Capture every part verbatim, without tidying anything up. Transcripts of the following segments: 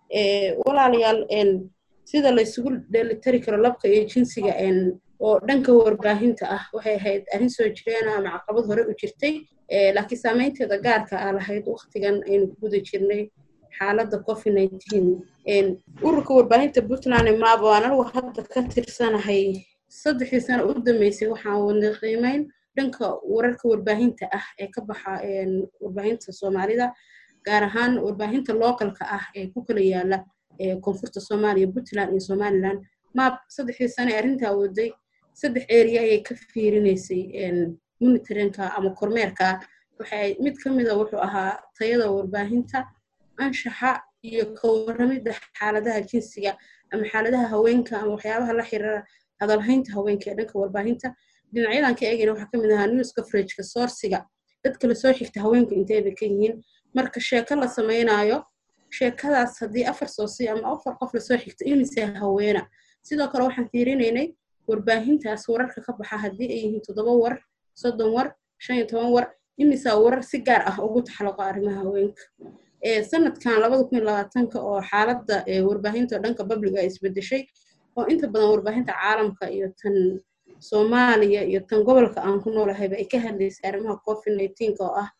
walaalayaal sida la isugu dheelitiri karo labka iyo jinsiga oo dhanka warbaahinta ah waxay ahayd arrin soo jireen ama caqabad hore u jirtay laakiin saameynteeda gaarka ah lahayd waqtigan aynu ku guda jirnay xaaladda covid nineteen ururka warbaahinta Puntland maab waan anigu hadda ka tirsanahay saddexdii sano u dambeysay waxaan wadnay qiimeyn dhanka wararka warbaahinta ah ee ka baxa warbaahinta Soomaalida gaar ahaan warbaahinta localka ah ee ku kala yaala koonfurta Soomaaliya Puntland iyo Somaliland maab saddexdii sano arrinta waday saddex area ay ka fiirinaysay monitorinka ama kormeerka waxay mid kamid ah wuxuu ahaa tayada warbaahinta anshaxa iyo ka warramida xaaladaha jinsiga ama xaaladaha haweenka ama waxyaabaha la xiriira hadalhaynta haweenka ee dhanka warbaahinta dhinacyadan ka eegayna waxaa kamid ahaa news coverage-ka sourciga dadka la soo xigta haweenku intee bay ka yihiin marka sheeko la samaynayo sheekadaas haddii afar soosi ama afar qof la soo xigta imise haweena sidoo kale waxaan fiirinaynay warbaahintaas wararka ka baxa haddii ay yihiin toddoba war soddon war shan iyo toban war imise warar si gaar ah ugu taxalluqa arrimaha haweenka ee sanadkan labada kun iyo labaatanka oo xaaladda warbaahinta dhanka publiga isbedeshay oo inta badan warbaahinta caalamka iyo tan Soomaaliya iyo tan gobolka aan ku noolahay ay ka hadlaysay arrimaha covid nineteen oo ah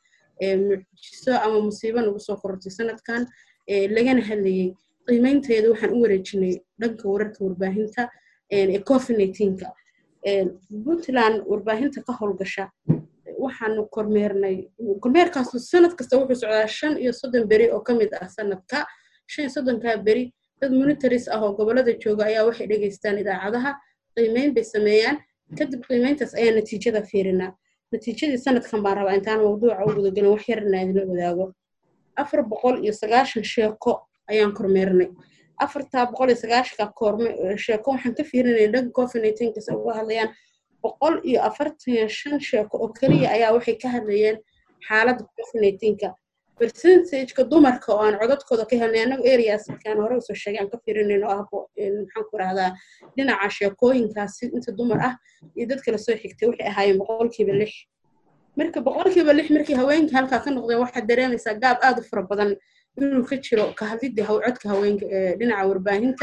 mucjiso ama musiibo nagu soo korortay sanadkan lagana hadlayay qiimeynteedu waxaan u wareejinay dhanka wararka warbaahinta ee covid nineteen ka Puntland warbaahinta ka howlgasha waxaanu kormeernay kormeerkaas sanad kasta wuxuu socdaa shan iyo soddon beri oo kamid ah sanadka shan iyo soddon ka beri dad monitors ah oo gobolada jooga ayaa waxay dhageystaan idaacadaha qiimeyn bay sameeyaan kadib qiimeyntaas ayaa natiijada fiirinaa natiijadii sanadkan baan rabaa intaan mawduuca u guda galin wax yarna idin wadaago afar boqol iyo sagaashan sheeko ayaan kormeernay afarta boqol iyo sagaashan korme sheeko waxaan ka fiirinay dhanka covid nineteen ka soo hadlayaan boqol iyo afartan iyo shan sheeko oo kaliya ayaa waxay ka hadlayeen xaaladda covid nineteen ka percentage-ka dumarka oo aan codadkooda ka helnay anagu areas kan hore u soo sheegay aan ka fiirinayno ah maxaan ku raahdaa dhinaca sheekooyinkaas inta dumar ah iyo dadka la soo xigtay waxay ahaayeen boqolkiiba lix marka boqolkiiba lix markii haweenka halka ka noqday waxa dareemaysaa gaab aad u fara badan inuu ka jiro ka hadlidda codka haweenka ee dhinaca warbaahinta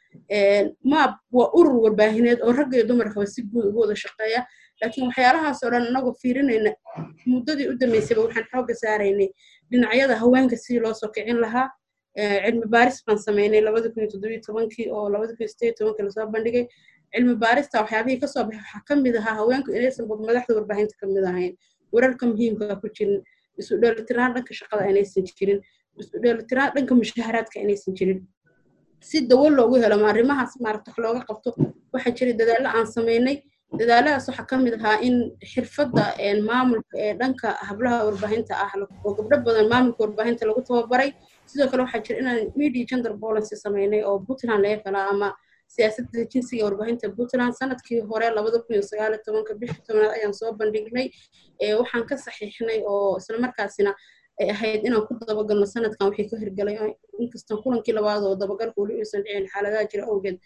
maab waa urur warbaahineed oo rag iyo dumarka si guud ugu wada shaqeeya laakiin waxyaalahaas oo dhan anagu fiirinayna muddadii u dambeysay waxaan xoogga saaraynay dhinacyada haweenka si loo soo kicin lahaa cilmi baaris baan sameynay labada kun iyo toddoba iyo tobankii oo labada kun iyo siddeed iyo tobankii la soo bandhigay cilmi baarista waxyaabihii ka soo baxay waxaa kamid ahaa haweenku inaysan madaxda warbaahinta kamid ahayn wararka muhiimka ku jirin isu dheelitiraan dhanka shaqada inaysan jirin isu dheelitiraan dhanka mushaharaadka inaysan jirin si dawo loogu helo arrimahaas maaragta wax looga qabto waxa jiray dadaallo aan sameynay dadaaladaas waxaa kamid ahaa in xirfadda maamulka ee dhanka hablaha warbaahinta ah oo gabdho badan maamulka warbaahinta lagu tababaray sidoo kale waxaa jira inaan media gender policy sameynay oo Puntland laga helaa ama siyaasadda jinsiga warbaahinta Puntland sanadkii hore labada kun iyo sagaal iyo tobanka bishii tobnaad ayaan soo bandhignay ee waxaan ka saxiixnay oo isla markaasina ay ahayd inaan ku dabagalno sanadkan wixii ka hirgalay inkastoo kulankii labaad oo dabagalku weli uusan dhicin xaaladaha jira awgeed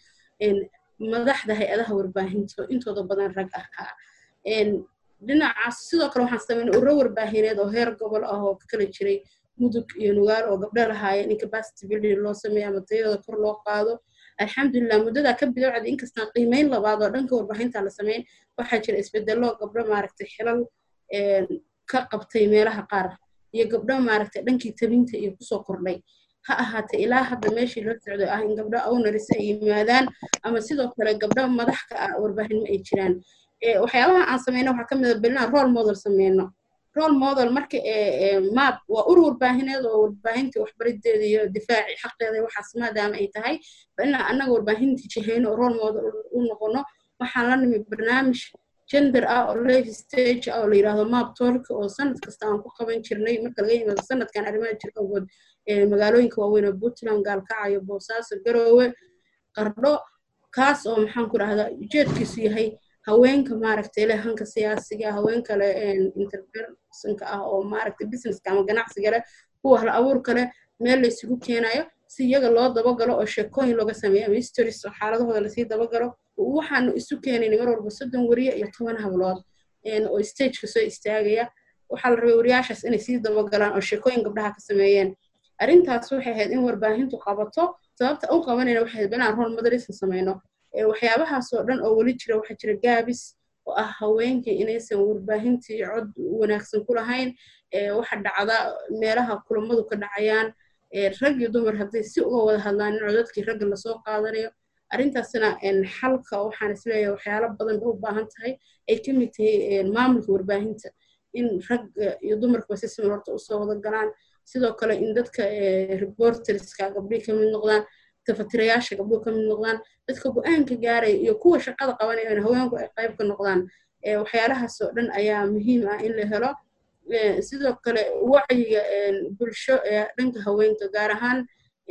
madaxda hay'adaha warbaahinta intooda badan rag ah dhinacaas sidoo kale waxaan sameynay ururo warbaahineed oo heer gobol ah oo kala jiray mudug iyo nugaal oo gabdho lahaayeen in capacity building loo sameeyo ama tayada kor loo qaado alxamdulillah muddada ka bilowday inkastoo qiimeyn labaad oo dhanka warbaahinta la sameeyay waxaa jira isbedelo gabdho maaragtay xilal ka qabtay meelaha qaar iyo gabdho maaragtay dhankii tabinta iyo ku soo kordhay ha ahaatee ilaa hadda meeshii la socdo ah in gabdho owners ay yimaadaan ama sidoo kale gabdho madax ka ah warbaahin ma ay jiraan ee waxyaabaha aan sameeyno waxa kamid ah bilna role model sameeyno role model marka ee maab waa urur warbaahineed oo warbaahinta waxbarideeda iyo difaaci xaqeeda waxaas maadaama ay tahay bilna anaga warbaahinta jihayno role model u noqono waxaan la nimid barnaamij gender ah oo life stage ah oo la yiraahdo maab talk oo sanad kasta aan ku qaban jirnay marka laga yimaado sanadkan arrimaha jirka oo ee magaalooyinka waaweyn oo Puntland Gaalkacyo Boosaaso Garowe Qardho kaas oo maxaan ku raahdaa ujeedkiisu yahay haweenka maaragtay leh hanka siyaasiga haweenka leh interpersonka ah oo maaragtay business ama ganacsiga leh kuwa hal abuur kale meel la isugu keenayo si iyaga loo dabagalo oo sheekooyin looga sameeyo ama stories oo xaaladahooda la sii dabagalo waxaanu isu keenay mar walba soddon wariye iyo toban hablood oo stage ka soo istaagaya waxa la rabay wariyaashaas inay sii dabagalaan oo sheekooyin gabdhaha ka sameeyeen arrintaas waxay ahayd in warbaahintu qabato sababta u qabanayna waxay ahayd inaan role modelism samayno waxyaabahaas oo dhan oo weli jira waxaa jira gaabis oo ah haweenkii inaysan warbaahintii cod wanaagsan ku lahayn waxa dhacda meelaha kulamadu ka dhacayaan rag iyo dumar hadday si uga wada hadlaan in codadkii ragga lasoo qaadanayo arrintaasna xalka waxaan isleeyahay waxyaalo badan bay u baahan tahay ay ka mid tahay maamulka warbaahinta in rag iyo dumarkuba si siman horta usoo wada galaan sidoo kale in dadka reporterska gabdhii ka mid noqdaan tafatirayaasha gabdhuhu ka mid noqdaan dadka go-aanka gaaraya iyo kuwa shaqada qabanaya in haweenku ay qayb ka noqdaan waxyaalahaas oo dhan ayaa muhiim ah in la helo sidoo kale wacyiga bulsho ee dhanka haweenka gaar ahaan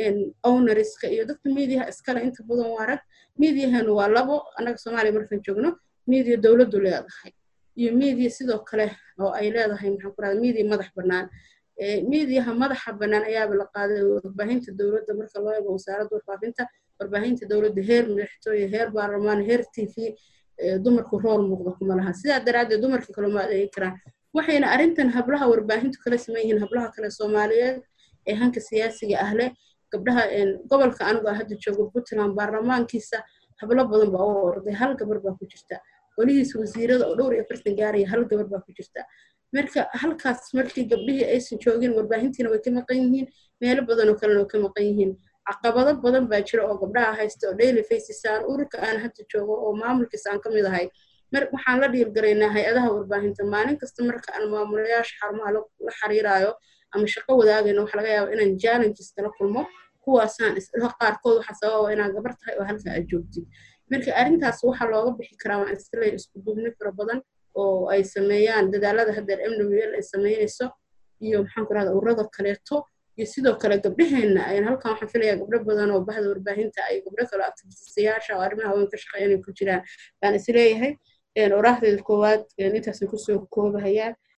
ownerska iyo dadka meediyaha iskale inta badan waa rag meediyahanu waa labo annaga soomaaliya markaan joogno meediya dowladdu leedahay iyo meediya sidoo kale oo ay leedahay maxaan ku rahdaa meediya madax bannaan meediyaha madaxa bannaan ayaaba la qaaday warbaahinta dowladda marka loo eego wasaaradda warfaafinta warbaahinta dowladda heer madaxtooye heer baarlamaan heer t v dumarku rool muuqda kuma laha sidaa daraaddeed dumarka kale ma adeegi karaan waxayna arrintan hablaha warbaahintu kala saman yihiin hablaha kale soomaaliyeed ee hanka siyaasiga ah leh gabdhaha gobolka anigu hadda joogo puntland baarlamaankiisa hablo badan baa u orday hal gabar baa ku jirta weligiisa wasiirada oo dhowr iyo afartan gaaraya hal gabar baa ku jirta marka halkaas markii gabdhihii aysan joogin warbaahintiina way ka maqan yihiin meelo badan oo kalena way ka maqan yihiin caqabado badan baa jira oo gabdhaha haysta oo daily faces aan ururka aan hadda joogo oo maamulkiisa aan ka mid ahay mar waxaan la dhiirgaraynaa hay-adaha warbaahinta maalin kasta marka aan maamulayaasha xarumaha la xiriiraayo ama shaqo wadaagayno waxa laga yaabaa inaan challenges kala kulmo kuwaasaan isla qaarkood waxa sababa inaan gabar tahay oo halka aad joogtid marka arrintaas waxa looga bixi karaa waa isla isku duubni fara badan oo ay sameeyaan dadaalada haddeer M W L ay sameynayso iyo maxaan ku rahdaa ururada kaleeto iyo sidoo kale gabdhaheena ayaan halkan waxaan filayaa gabdho badan oo bahda warbaahinta ay gabdho kale activistiyaasha oo arrimaha haweenka ka shaqeeya inay ku jiraan baan isleeyahay oraahdeeda koowaad intaasaan kusoo koobahayaa